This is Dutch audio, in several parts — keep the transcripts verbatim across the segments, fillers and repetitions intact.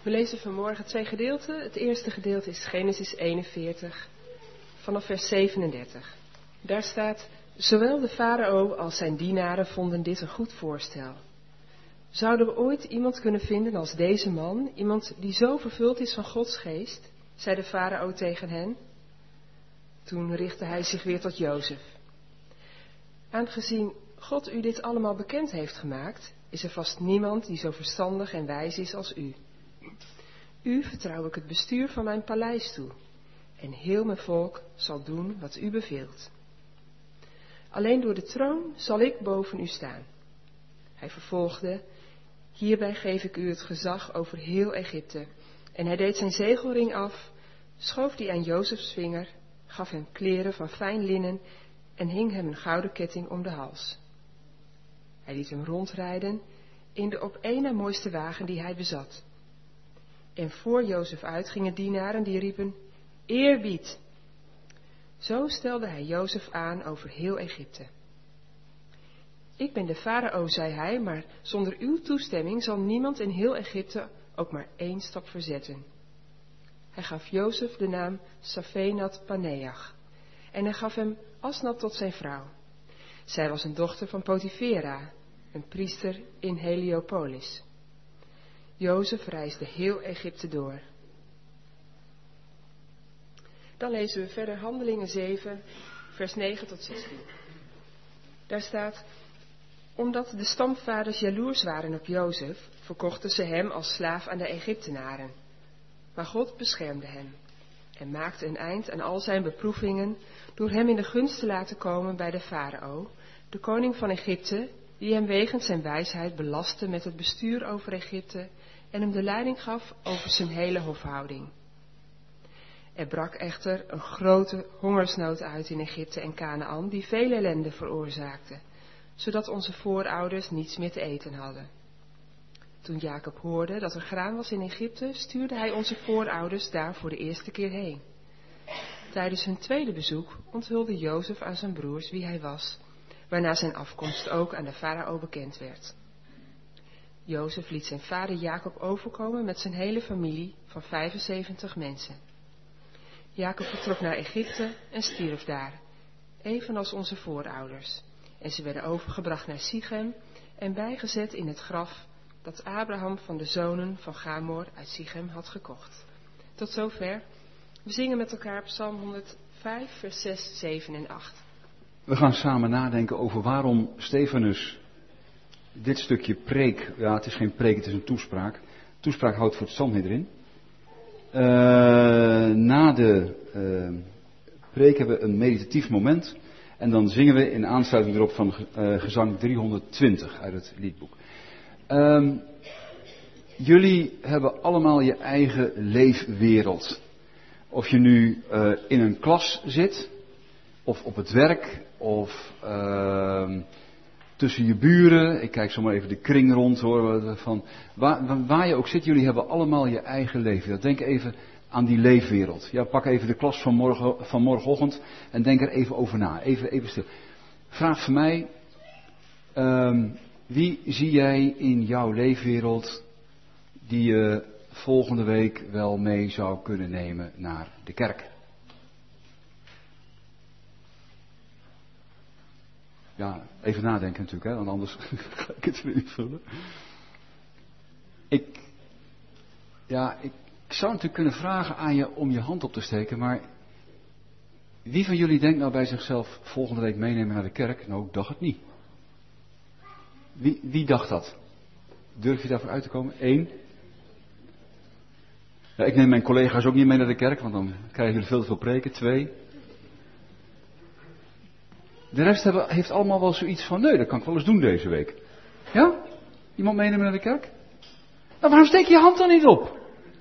We lezen vanmorgen twee gedeelten. Het eerste gedeelte is Genesis eenenveertig, vanaf vers zevenendertig. Daar staat: Zowel de farao als zijn dienaren vonden dit een goed voorstel. Zouden we ooit iemand kunnen vinden als deze man, iemand die zo vervuld is van Gods geest, zei de farao tegen hen. Toen richtte hij zich weer tot Jozef. Aangezien God u dit allemaal bekend heeft gemaakt, is er vast niemand die zo verstandig en wijs is als u. U vertrouw ik het bestuur van mijn paleis toe, en heel mijn volk zal doen wat u beveelt. Alleen door de troon zal ik boven u staan. Hij vervolgde: Hierbij geef ik u het gezag over heel Egypte. En hij deed zijn zegelring af, schoof die aan Jozefs vinger, gaf hem kleren van fijn linnen en hing hem een gouden ketting om de hals. Hij liet hem rondrijden in de op één na mooiste wagen die hij bezat. En voor Jozef uit gingen dienaren die riepen: Eerbied! Zo stelde hij Jozef aan over heel Egypte. Ik ben de farao, zei hij, maar zonder uw toestemming zal niemand in heel Egypte ook maar één stap verzetten. Hij gaf Jozef de naam Safenat Paneach en hij gaf hem Asnat tot zijn vrouw. Zij was een dochter van Potifera, een priester in Heliopolis. Jozef reisde heel Egypte door. Dan lezen we verder Handelingen zeven, vers negen tot zestien. Daar staat: Omdat de stamvaders jaloers waren op Jozef, verkochten ze hem als slaaf aan de Egyptenaren. Maar God beschermde hem en maakte een eind aan al zijn beproevingen door hem in de gunst te laten komen bij de farao, de koning van Egypte, die hem wegens zijn wijsheid belastte met het bestuur over Egypte en hem de leiding gaf over zijn hele hofhouding. Er brak echter een grote hongersnood uit in Egypte en Kanaän, die veel ellende veroorzaakte, zodat onze voorouders niets meer te eten hadden. Toen Jacob hoorde dat er graan was in Egypte, stuurde hij onze voorouders daar voor de eerste keer heen. Tijdens hun tweede bezoek onthulde Jozef aan zijn broers wie hij was, waarna zijn afkomst ook aan de farao bekend werd. Jozef liet zijn vader Jacob overkomen met zijn hele familie van vijfenzeventig mensen. Jacob vertrok naar Egypte en stierf daar, evenals onze voorouders, en ze werden overgebracht naar Sichem en bijgezet in het graf dat Abraham van de zonen van Gamor uit Sichem had gekocht. Tot zover. We zingen met elkaar Psalm honderdvijf, vers zes, zeven en acht. We gaan samen nadenken over waarom Stefanus dit stukje preek, ja het is geen preek, het is een toespraak. Toespraak houdt voor het Sanhedrin. Uh, na de uh, preek hebben we een meditatief moment. En dan zingen we in aansluiting erop van uh, gezang driehonderdtwintig uit het liedboek. Um, jullie hebben allemaal je eigen leefwereld. Of je nu uh, in een klas zit, of op het werk, of uh, tussen je buren. Ik kijk zomaar even de kring rond hoor. Van, waar, waar je ook zit, jullie hebben allemaal je eigen leefwereld. Denk even aan die leefwereld. Ja, pak even de klas van, morgen, van morgenochtend en denk er even over na. Even, even stil. Vraag voor mij, um, wie zie jij in jouw leefwereld die je volgende week wel mee zou kunnen nemen naar de kerk? Ja, even nadenken natuurlijk, hè, want anders ga ik het weer niet vullen. Ik, ja, ik, ik zou natuurlijk kunnen vragen aan je om je hand op te steken, maar wie van jullie denkt nou bij zichzelf volgende week meenemen naar de kerk? Nou, ik dacht het niet. Wie, wie dacht dat? Durf je daarvoor uit te komen? Eén. Ja, ik neem mijn collega's ook niet mee naar de kerk, want dan krijgen jullie veel te veel preken. Twee. De rest hebben, heeft allemaal wel zoiets van, nee, dat kan ik wel eens doen deze week. Ja? Iemand meenemen naar de kerk? Nou, waarom steek je je hand dan niet op?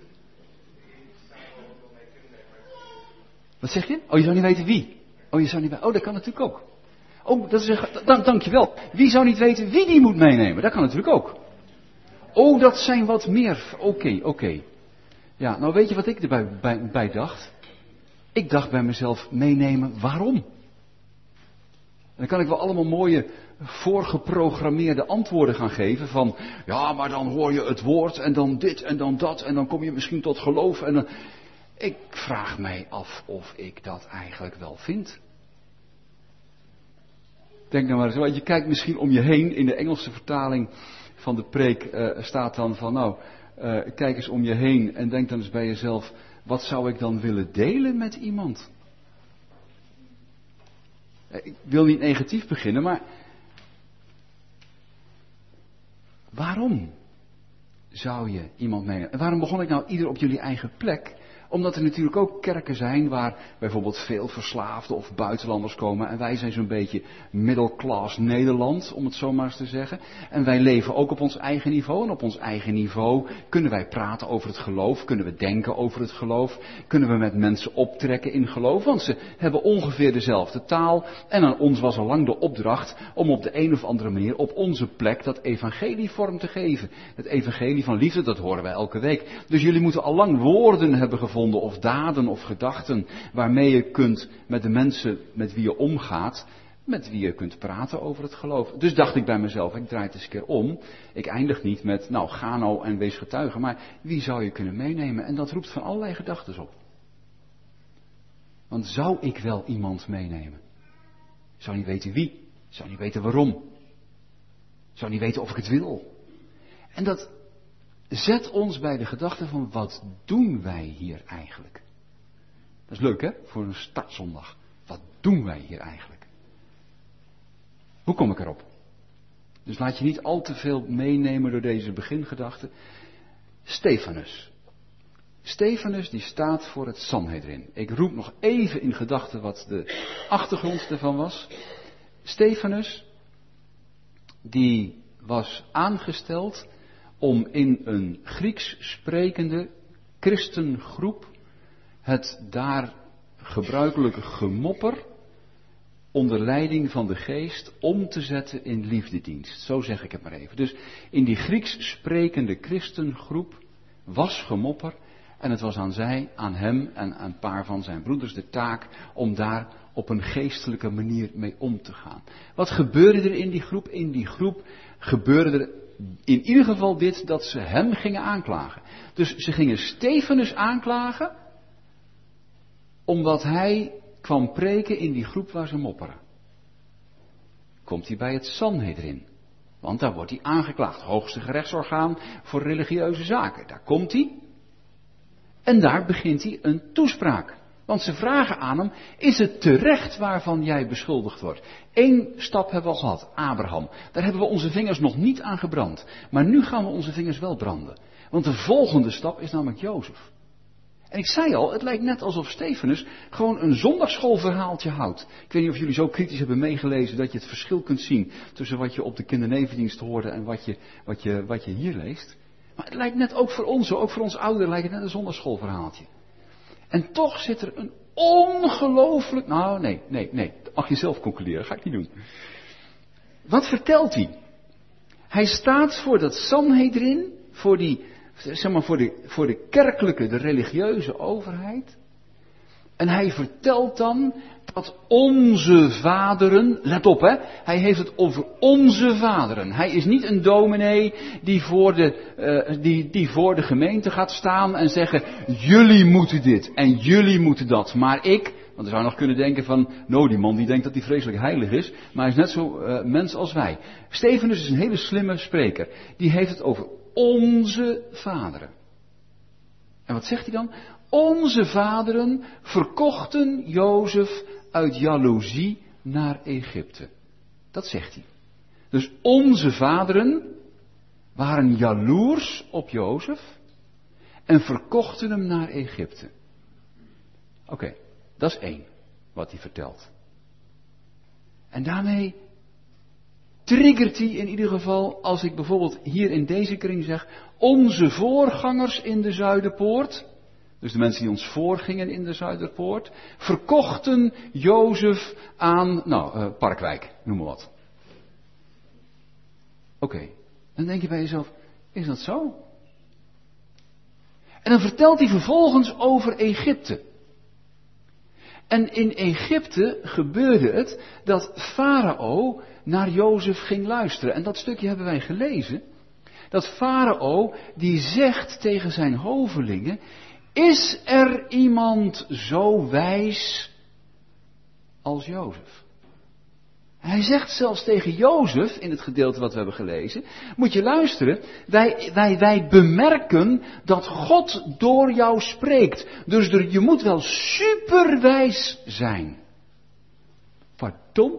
Wat zeg je? Oh, je zou niet weten wie. Oh, je zou niet weten. Oh, dat kan natuurlijk ook. Oh, dat is een, dank, dankjewel. Wie zou niet weten wie die moet meenemen? Dat kan natuurlijk ook. Oh, dat zijn wat meer. Oké, okay, oké. Okay. Ja, nou weet je wat ik erbij bij, bij dacht? Ik dacht bij mezelf, meenemen, waarom? dan kan ik wel allemaal mooie voorgeprogrammeerde antwoorden gaan geven van, ja, maar dan hoor je het woord en dan dit en dan dat en dan kom je misschien tot geloof. En dan... Ik vraag mij af of ik dat eigenlijk wel vind. Denk nou maar eens, want je kijkt misschien om je heen, in de Engelse vertaling van de preek uh, staat dan van, nou, uh, kijk eens om je heen en denk dan eens bij jezelf, wat zou ik dan willen delen met iemand? Ik wil niet negatief beginnen, maar waarom zou je iemand meenemen? En waarom begon ik nou ieder op jullie eigen plek? Omdat er natuurlijk ook kerken zijn waar bijvoorbeeld veel verslaafden of buitenlanders komen. En wij zijn zo'n beetje middelklas Nederland, om het zo maar eens te zeggen. En wij leven ook op ons eigen niveau. En op ons eigen niveau kunnen wij praten over het geloof. Kunnen we denken over het geloof. Kunnen we met mensen optrekken in geloof. Want ze hebben ongeveer dezelfde taal. En aan ons was al lang de opdracht om op de een of andere manier op onze plek dat evangelie vorm te geven. Het evangelie van liefde, dat horen wij elke week. Dus jullie moeten al lang woorden hebben gevonden. Of daden of gedachten waarmee je kunt met de mensen met wie je omgaat, met wie je kunt praten over het geloof. Dus dacht ik bij mezelf, ik draai het eens een keer om. Ik eindig niet met, nou ga nou en wees getuige, maar wie zou je kunnen meenemen? En dat roept van allerlei gedachten op. Want zou ik wel iemand meenemen? Zou niet weten wie, zou niet weten waarom, zou niet weten of ik het wil. En dat zet ons bij de gedachte van, wat doen wij hier eigenlijk? Dat is leuk hè, voor een startzondag. Wat doen wij hier eigenlijk? Hoe kom ik erop? Dus laat je niet al te veel meenemen door deze begingedachte. Stefanus. Stefanus die staat voor het Sanhedrin. Ik roep nog even in gedachten wat de achtergrond ervan was. Stefanus, die was aangesteld om in een Grieks sprekende christengroep het daar gebruikelijke gemopper onder leiding van de geest om te zetten in liefdedienst. Zo zeg ik het maar even. Dus in die Grieks sprekende christengroep was gemopper en het was aan zij, aan hem en aan een paar van zijn broeders de taak om daar op een geestelijke manier mee om te gaan. Wat gebeurde er in die groep? In die groep gebeurde er in ieder geval dit, dat ze hem gingen aanklagen. Dus ze gingen Stefanus aanklagen, omdat hij kwam preken in die groep waar ze mopperen. Komt hij bij het Sanhedrin, want daar wordt hij aangeklaagd. Hoogste gerechtsorgaan voor religieuze zaken. Daar komt hij. En daar begint hij een toespraak. Want ze vragen aan hem, is het terecht waarvan jij beschuldigd wordt? Eén stap hebben we al gehad, Abraham. Daar hebben we onze vingers nog niet aan gebrand. Maar nu gaan we onze vingers wel branden. Want de volgende stap is namelijk Jozef. En ik zei al, het lijkt net alsof Stefanus gewoon een zondagsschoolverhaaltje houdt. Ik weet niet of jullie zo kritisch hebben meegelezen dat je het verschil kunt zien tussen wat je op de kindernevendienst hoorde en wat je, wat je, wat je hier leest. Maar het lijkt net ook voor ons, ook voor ons ouderen, lijkt het net een zondagsschoolverhaaltje. En toch zit er een ongelooflijk... Nou, nee, nee, nee. Dat mag je zelf concluderen. Ga ik niet doen. Wat vertelt hij? Hij staat voor dat Sanhedrin, voor die, zeg maar, voor de, voor de kerkelijke, de religieuze overheid. En hij vertelt dan dat onze vaderen, let op hè, hij heeft het over onze vaderen. Hij is niet een dominee die voor de, uh, die, die voor de gemeente gaat staan en zeggen, jullie moeten dit en jullie moeten dat. Maar ik, want je zou nog kunnen denken van, nou die man die denkt dat hij vreselijk heilig is, maar hij is net zo uh, mens als wij. Stefanus is een hele slimme spreker. Die heeft het over onze vaderen. En wat zegt hij dan? Onze vaderen verkochten Jozef uit jaloezie naar Egypte. Dat zegt hij. Dus onze vaderen waren jaloers op Jozef en verkochten hem naar Egypte. Oké, okay, dat is één wat hij vertelt. En daarmee triggert hij in ieder geval, als ik bijvoorbeeld hier in deze kring zeg, onze voorgangers in de Zuiderpoort, dus de mensen die ons voorgingen in de Zuiderpoort, verkochten Jozef aan, nou, uh, Parkwijk, noem maar wat. Oké, okay. Dan denk je bij jezelf, is dat zo? En dan vertelt hij vervolgens over Egypte. En in Egypte gebeurde het dat Farao naar Jozef ging luisteren. En dat stukje hebben wij gelezen. Dat Farao die zegt tegen zijn hovelingen, is er iemand zo wijs als Jozef? Hij zegt zelfs tegen Jozef, in het gedeelte wat we hebben gelezen, moet je luisteren, wij, wij, wij bemerken dat God door jou spreekt. Dus er, je moet wel superwijs zijn. Pardon?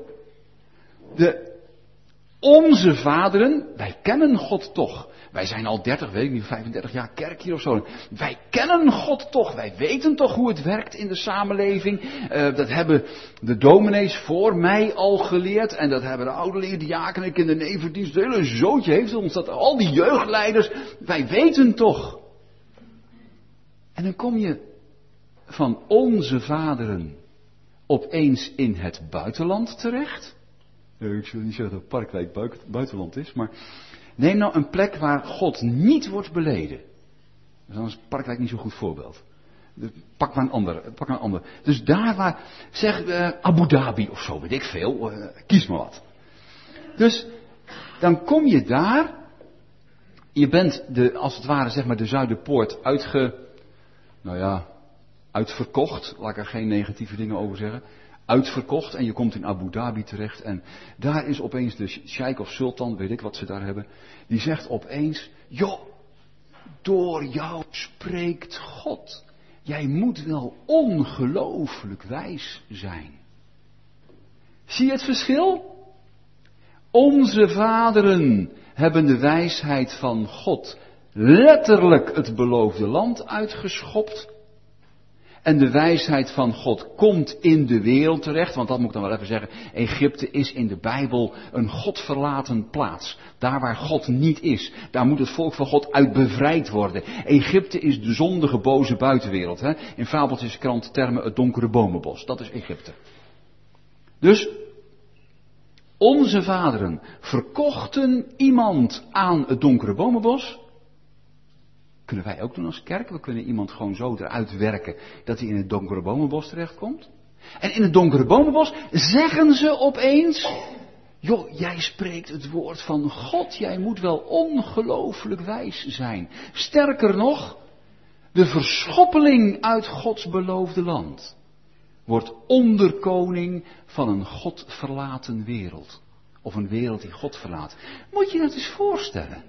De, onze vaderen, wij kennen God toch. Wij zijn al dertig, weet ik niet, vijfendertig jaar kerk hier of zo. Wij kennen God toch. Wij weten toch hoe het werkt in de samenleving. Uh, dat hebben de dominees voor mij al geleerd. En dat hebben de oude leerdiakenen, ik in de nevendienst. Het hele zootje heeft ons dat. Al die jeugdleiders. Wij weten toch. En dan kom je van onze vaderen opeens in het buitenland terecht. Uh, ik wil niet zeggen dat Parkwijk buitenland is, maar... Neem nou een plek waar God niet wordt beleden. Dan is Parkwijk niet zo'n goed voorbeeld. Pak maar een ander. Pak maar een ander. Dus daar waar, zeg uh, Abu Dhabi of zo, weet ik veel. Uh, kies maar wat. Dus dan kom je daar. Je bent de, als het ware, zeg maar de Zuiderpoort uitge, nou ja, uitverkocht. Laat ik er geen negatieve dingen over zeggen. Uitverkocht en je komt in Abu Dhabi terecht en daar is opeens de sheik of sultan, weet ik wat ze daar hebben, die zegt opeens, joh, door jou spreekt God. Jij moet wel ongelooflijk wijs zijn. Zie je het verschil? Onze vaderen hebben de wijsheid van God letterlijk het beloofde land uitgeschopt. En de wijsheid van God komt in de wereld terecht. Want dat moet ik dan wel even zeggen. Egypte is in de Bijbel een godverlaten plaats. Daar waar God niet is. Daar moet het volk van God uit bevrijd worden. Egypte is de zondige boze buitenwereld. Hè? In fabeltjes krant termen het donkere bomenbos. Dat is Egypte. Dus onze vaderen verkochten iemand aan het donkere bomenbos. Kunnen wij ook doen als kerk. We kunnen iemand gewoon zo eruit werken dat hij in het donkere bomenbos terechtkomt. En in het donkere bomenbos zeggen ze opeens, joh, jij spreekt het woord van God. Jij moet wel ongelooflijk wijs zijn. Sterker nog, de verschoppeling uit Gods beloofde land wordt onderkoning van een God verlaten wereld. Of een wereld die God verlaat. Moet je dat eens voorstellen.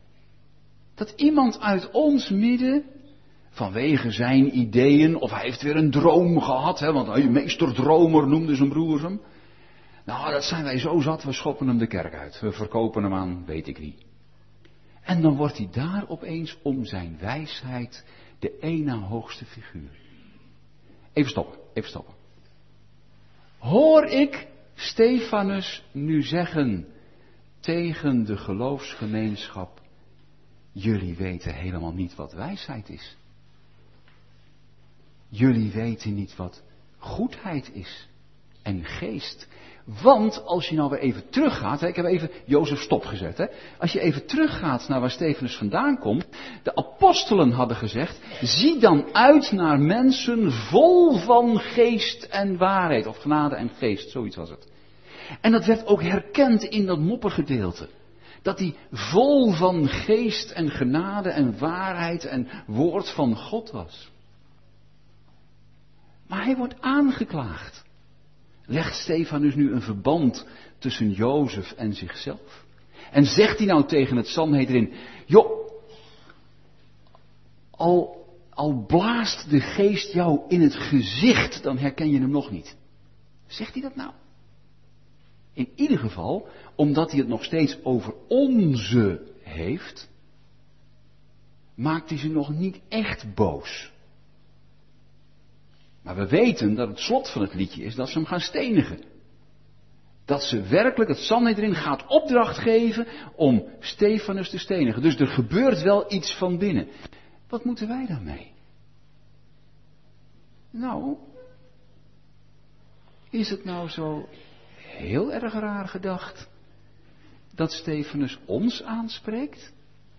Dat iemand uit ons midden, vanwege zijn ideeën, of hij heeft weer een droom gehad, hè, want hij meesterdromer noemde zijn broers hem. Nou, dat zijn wij zo zat, we schoppen hem de kerk uit. We verkopen hem aan weet ik wie. En dan wordt hij daar opeens om zijn wijsheid de ene hoogste figuur. Even stoppen, even stoppen. Hoor ik Stefanus nu zeggen tegen de geloofsgemeenschap, jullie weten helemaal niet wat wijsheid is. Jullie weten niet wat goedheid is en geest. Want als je nou weer even teruggaat, hè, ik heb even Jozef stopgezet. Hè, als je even teruggaat naar waar Stefanus vandaan komt. De apostelen hadden gezegd, zie dan uit naar mensen vol van geest en waarheid. Of genade en geest, zoiets was het. En dat werd ook herkend in dat moppergedeelte. Dat hij vol van geest en genade en waarheid en woord van God was. Maar hij wordt aangeklaagd. Legt Stefanus nu een verband tussen Jozef en zichzelf? En zegt hij nou tegen het Sanhedrin, joh, al, al blaast de geest jou in het gezicht, dan herken je hem nog niet. Zegt hij dat nou? In ieder geval, omdat hij het nog steeds over onze heeft, maakt hij ze nog niet echt boos. Maar we weten dat het slot van het liedje is dat ze hem gaan stenigen. Dat ze werkelijk, het Sanhedrin gaat opdracht geven om Stefanus te stenigen. Dus er gebeurt wel iets van binnen. Wat moeten wij daarmee? Nou, is het nou zo heel erg raar gedacht dat Stefanus ons aanspreekt?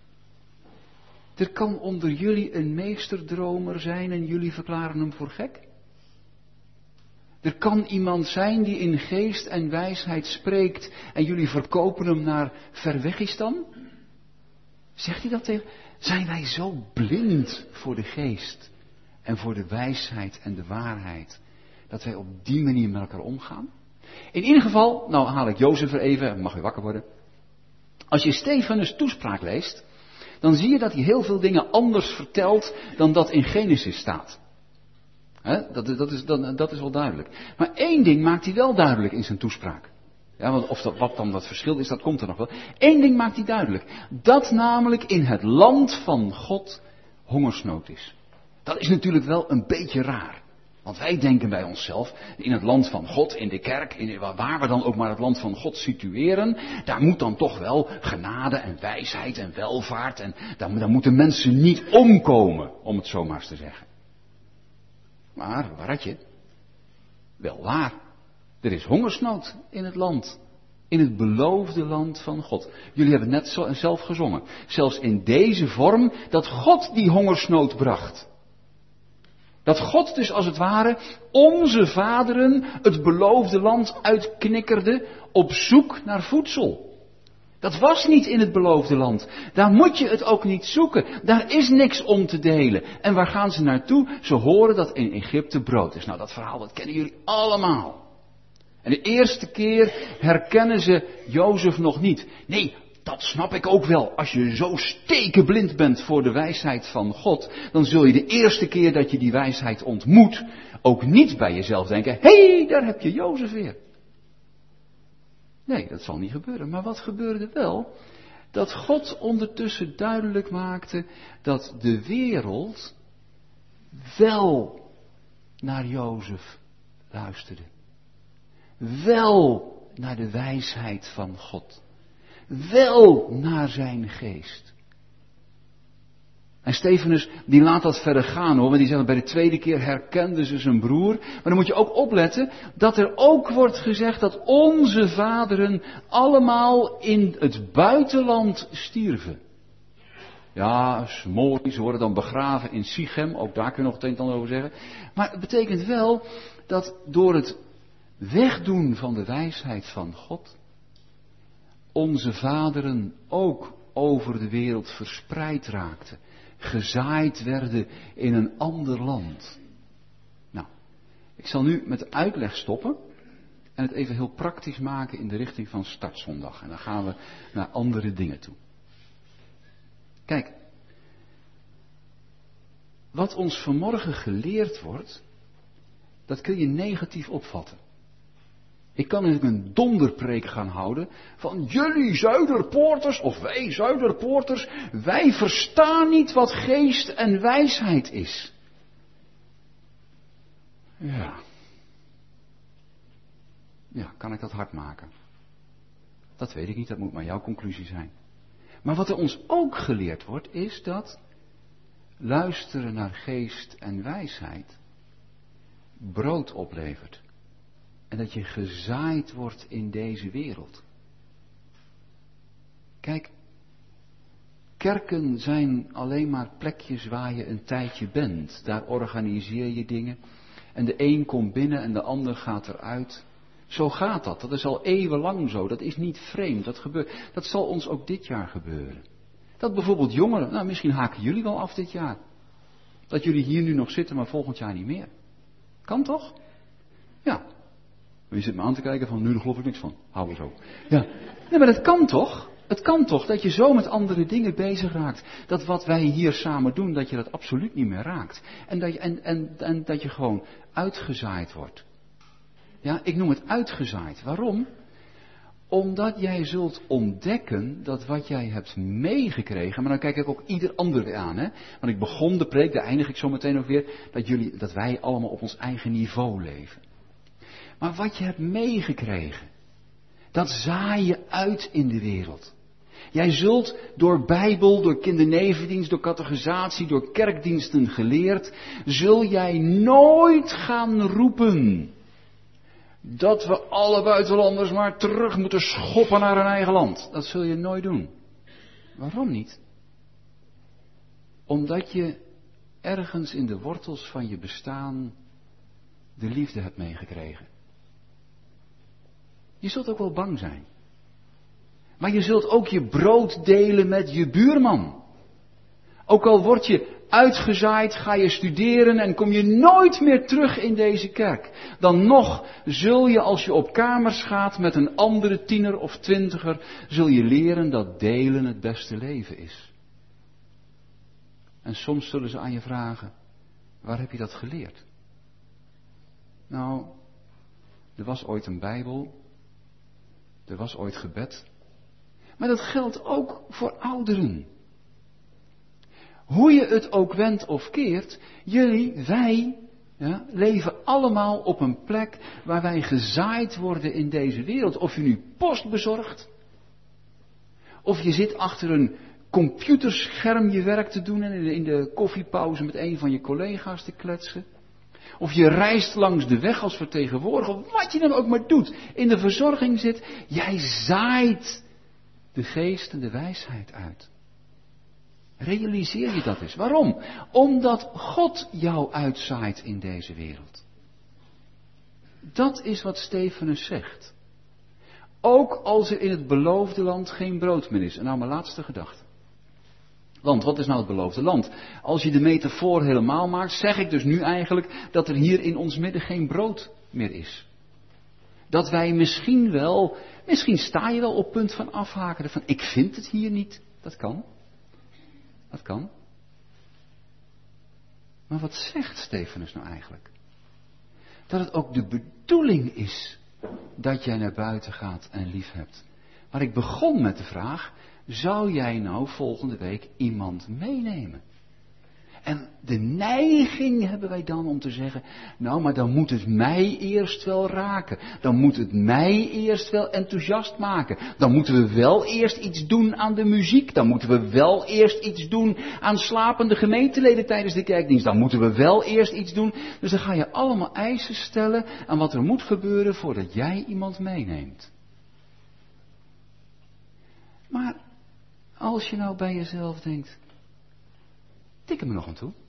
Er kan onder jullie een meesterdromer zijn en jullie verklaren hem voor gek? Er kan iemand zijn die in geest en wijsheid spreekt en jullie verkopen hem naar Verwegistan? Zegt hij dat tegen? Zijn wij zo blind voor de geest en voor de wijsheid en de waarheid, dat wij op die manier met elkaar omgaan? In ieder geval, nou haal ik Jozef er even, mag u wakker worden. Als je Stefanus' toespraak leest, dan zie je dat hij heel veel dingen anders vertelt dan dat in Genesis staat. He, dat, dat, is, dat, dat is wel duidelijk. Maar één ding maakt hij wel duidelijk in zijn toespraak. Ja, want of dat, wat dan dat verschil is, dat komt er nog wel. Eén ding maakt hij duidelijk. Dat namelijk in het land van God hongersnood is. Dat is natuurlijk wel een beetje raar. Want wij denken bij onszelf, in het land van God, in de kerk, in, waar we dan ook maar het land van God situeren, daar moet dan toch wel genade en wijsheid en welvaart en daar, daar moeten mensen niet omkomen, om het zo maar eens te zeggen. Maar, waaretje, wel waar, er is hongersnood in het land, in het beloofde land van God. Jullie hebben het net zo, zelf gezongen, zelfs in deze vorm, dat God die hongersnood bracht. Dat God dus als het ware onze vaderen het beloofde land uitknikkerde op zoek naar voedsel. Dat was niet in het beloofde land. Daar moet je het ook niet zoeken. Daar is niks om te delen. En waar gaan ze naartoe? Ze horen dat in Egypte brood is. Nou, dat verhaal dat kennen jullie allemaal. En de eerste keer herkennen ze Jozef nog niet. Nee, dat snap ik ook wel. Als je zo stekenblind bent voor de wijsheid van God, dan zul je de eerste keer dat je die wijsheid ontmoet, ook niet bij jezelf denken, hé, hey, daar heb je Jozef weer. Nee, dat zal niet gebeuren. Maar wat gebeurde wel? Dat God ondertussen duidelijk maakte dat de wereld wel naar Jozef luisterde. Wel naar de wijsheid van God. Wel naar zijn geest. En Stefanus, die laat dat verder gaan hoor, want die zegt bij de tweede keer herkenden ze zijn broer. Maar dan moet je ook opletten dat er ook wordt gezegd dat onze vaderen allemaal in het buitenland stierven. Ja, is mooi, ze worden dan begraven in Sichem, ook daar kun je nog het een en ander over zeggen. Maar het betekent wel dat door het wegdoen van de wijsheid van God, onze vaderen ook over de wereld verspreid raakten. Gezaaid werden in een ander land. Nou, ik zal nu met de uitleg stoppen. En het even heel praktisch maken in de richting van startzondag. En dan gaan we naar andere dingen toe. Kijk. Wat ons vanmorgen geleerd wordt, dat kun je negatief opvatten. Ik kan natuurlijk een donderpreek gaan houden van jullie Zuiderpoorters of wij Zuiderpoorters, wij verstaan niet wat geest en wijsheid is. Ja. Ja, kan ik dat hard maken? Dat weet ik niet, dat moet maar jouw conclusie zijn. Maar wat er ons ook geleerd wordt, is dat luisteren naar geest en wijsheid brood oplevert. En dat je gezaaid wordt in deze wereld. Kijk, kerken zijn alleen maar plekjes waar je een tijdje bent. Daar organiseer je dingen. En de een komt binnen en de ander gaat eruit. Zo gaat dat. Dat is al eeuwenlang zo. Dat is niet vreemd. Dat gebeurt. Dat zal ons ook dit jaar gebeuren. Dat bijvoorbeeld jongeren, nou misschien haken jullie wel af dit jaar. Dat jullie hier nu nog zitten, maar volgend jaar niet meer. Kan toch? Ja. Je zit me aan te kijken van, nu daar geloof ik niks van. Hou er zo. Ja. Nee, maar dat kan toch? Het kan toch dat je zo met andere dingen bezig raakt. Dat wat wij hier samen doen, dat je dat absoluut niet meer raakt. En dat je, en, en, en dat je gewoon uitgezaaid wordt. Ja, ik noem het uitgezaaid. Waarom? Omdat jij zult ontdekken dat wat jij hebt meegekregen, maar dan kijk ik ook ieder ander weer aan, hè. Want ik begon de preek, daar eindig ik zo meteen ook weer, dat jullie, dat wij allemaal op ons eigen niveau leven. Maar wat je hebt meegekregen, dat zaai je uit in de wereld. Jij zult door Bijbel, door kindernevendienst, door catechisatie, door kerkdiensten geleerd, zul jij nooit gaan roepen dat we alle buitenlanders maar terug moeten schoppen naar hun eigen land. Dat zul je nooit doen. Waarom niet? Omdat je ergens in de wortels van je bestaan de liefde hebt meegekregen. Je zult ook wel bang zijn. Maar je zult ook je brood delen met je buurman. Ook al word je uitgezaaid, ga je studeren en kom je nooit meer terug in deze kerk. Dan nog zul je, als je op kamers gaat met een andere tiener of twintiger, zul je leren dat delen het beste leven is. En soms zullen ze aan je vragen, waar heb je dat geleerd? Nou, er was ooit een Bijbel, er was ooit gebed, maar dat geldt ook voor ouderen. Hoe je het ook wendt of keert, jullie, wij, ja, leven allemaal op een plek waar wij gezaaid worden in deze wereld. Of je nu post bezorgt, of je zit achter een computerscherm je werk te doen en in de koffiepauze met een van je collega's te kletsen. Of je reist langs de weg als vertegenwoordiger, of wat je dan ook maar doet, in de verzorging zit. Jij zaait de geest en de wijsheid uit. Realiseer je dat eens. Waarom? Omdat God jou uitzaait in deze wereld. Dat is wat Stefanus zegt. Ook als er in het beloofde land geen brood meer is. En nou mijn laatste gedachte. Want wat is nou het beloofde land? Als je de metafoor helemaal maakt, zeg ik dus nu eigenlijk dat er hier in ons midden geen brood meer is. Dat wij misschien wel, misschien sta je wel op punt van afhaken. Van ik vind het hier niet. Dat kan. Dat kan. Maar wat zegt Stefanus nou eigenlijk? Dat het ook de bedoeling is dat jij naar buiten gaat en lief hebt. Maar ik begon met de vraag, zou jij nou volgende week iemand meenemen? En de neiging hebben wij dan om te zeggen, nou maar dan moet het mij eerst wel raken. Dan moet het mij eerst wel enthousiast maken. Dan moeten we wel eerst iets doen aan de muziek. Dan moeten we wel eerst iets doen aan slapende gemeenteleden tijdens de kerkdienst. Dan moeten we wel eerst iets doen. Dus dan ga je allemaal eisen stellen aan wat er moet gebeuren voordat jij iemand meeneemt. Maar als je nou bij jezelf denkt, tik er me nog aan toe.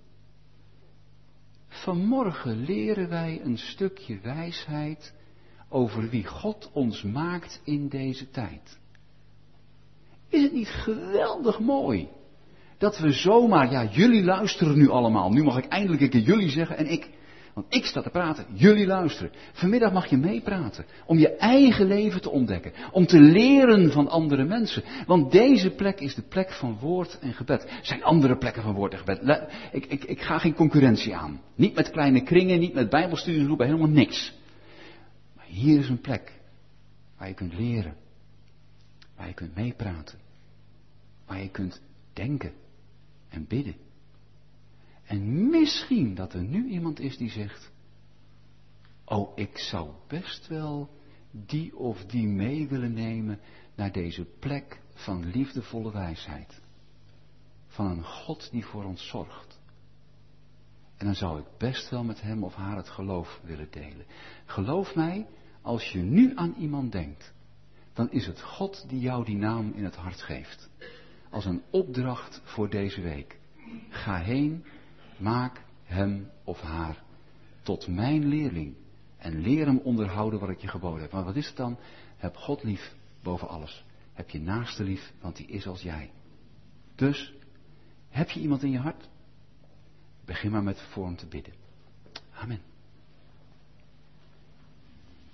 Vanmorgen leren wij een stukje wijsheid over wie God ons maakt in deze tijd. Is het niet geweldig mooi dat we zomaar, ja jullie luisteren nu allemaal, nu mag ik eindelijk een keer jullie zeggen en ik, want ik sta te praten, jullie luisteren. Vanmiddag mag je meepraten, om je eigen leven te ontdekken, om te leren van andere mensen. Want deze plek is de plek van woord en gebed. Er zijn andere plekken van woord en gebed. Ik, ik, ik ga geen concurrentie aan. Niet met kleine kringen, niet met bijbelstudiegroepen, helemaal niks. Maar hier is een plek waar je kunt leren, waar je kunt meepraten, waar je kunt denken en bidden. En misschien dat er nu iemand is die zegt, oh, ik zou best wel die of die mee willen nemen naar deze plek van liefdevolle wijsheid. Van een God die voor ons zorgt. En dan zou ik best wel met hem of haar het geloof willen delen. Geloof mij, als je nu aan iemand denkt, dan is het God die jou die naam in het hart geeft. Als een opdracht voor deze week. Ga heen. Maak hem of haar tot mijn leerling en leer hem onderhouden wat ik je geboden heb. Maar wat is het dan? Heb God lief boven alles. Heb je naaste lief, want die is als jij. Dus, heb je iemand in je hart? Begin maar met voor hem te bidden. Amen.